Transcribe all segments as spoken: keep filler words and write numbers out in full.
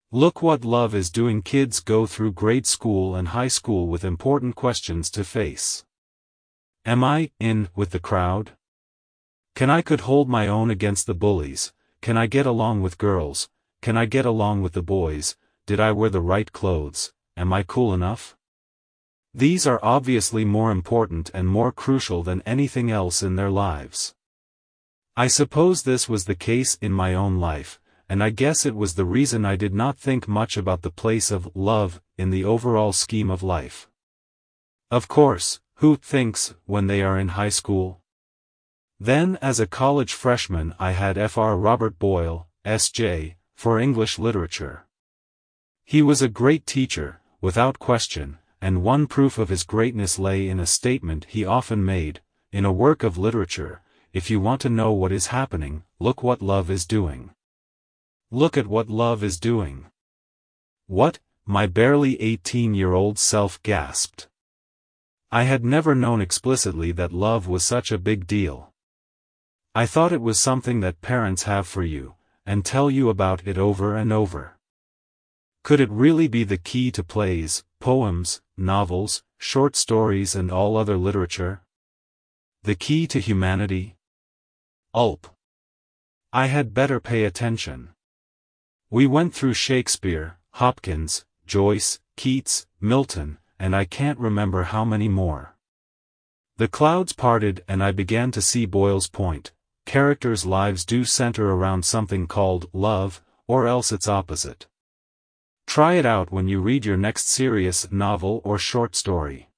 Look what love is doing. Kids go through grade school and high school with important questions to face. Am I in with the crowd? Can I could hold my own against the bullies? Can I get along with girls? Can I get along with the boys? Did I wear the right clothes? Am I cool enough? These are obviously more important and more crucial than anything else in their lives. I suppose this was the case in my own life, and I guess it was the reason I did not think much about the place of love in the overall scheme of life. Of course, who thinks when they are in high school? Then as a college freshman I had Doctor Robert Boyle, S J, for English literature. He was a great teacher, without question, and one proof of his greatness lay in a statement he often made, in a work of literature: if you want to know what is happening, look what love is doing. Look at what love is doing. What? My barely eighteen-year-old self gasped. I had never known explicitly that love was such a big deal. I thought it was something that parents have for you, and tell you about it over and over. Could it really be the key to plays, poems, novels, short stories and all other literature? The key to humanity? Ulp. I had better pay attention. We went through Shakespeare, Hopkins, Joyce, Keats, Milton, and I can't remember how many more. The clouds parted and I began to see Boyle's point. Characters' lives do center around something called love, or else its opposite. Try it out when you read your next serious novel or short story.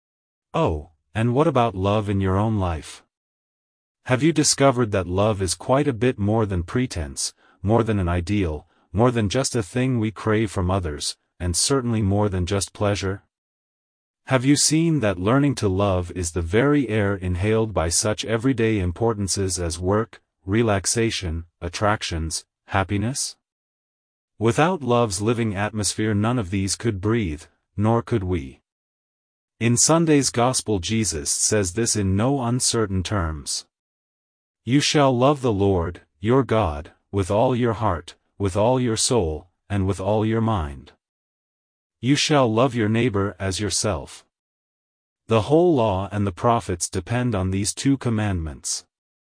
Oh, and what about love in your own life? Have you discovered that love is quite a bit more than pretense, more than an ideal, more than just a thing we crave from others, and certainly more than just pleasure? Have you seen that learning to love is the very air inhaled by such everyday importances as work, relaxation, attractions, happiness? Without love's living atmosphere none of these could breathe, nor could we. In Sunday's Gospel Jesus says this in no uncertain terms. You shall love the Lord, your God, with all your heart, with all your soul, and with all your mind. You shall love your neighbor as yourself. The whole law and the prophets depend on these two commandments.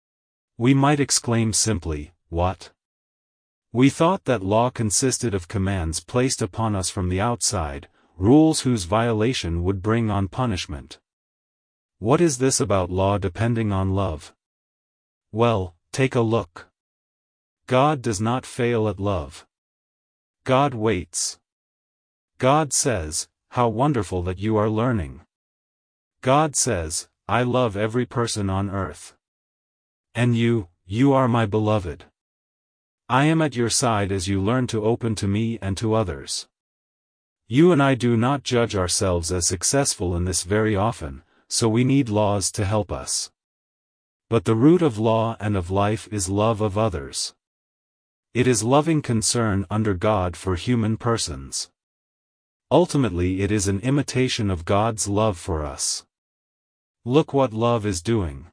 We might exclaim simply, what? We thought that law consisted of commands placed upon us from the outside, rules whose violation would bring on punishment. What is this about law depending on love? Well, take a look. God does not fail at love. God waits. God says, how wonderful that you are learning. God says, I love every person on earth. And you, you are my beloved. I am at your side as you learn to open to me and to others. You and I do not judge ourselves as successful in this very often, so we need laws to help us. But the root of law and of life is love of others. It is loving concern under God for human persons. Ultimately it is an imitation of God's love for us. Look what love is doing.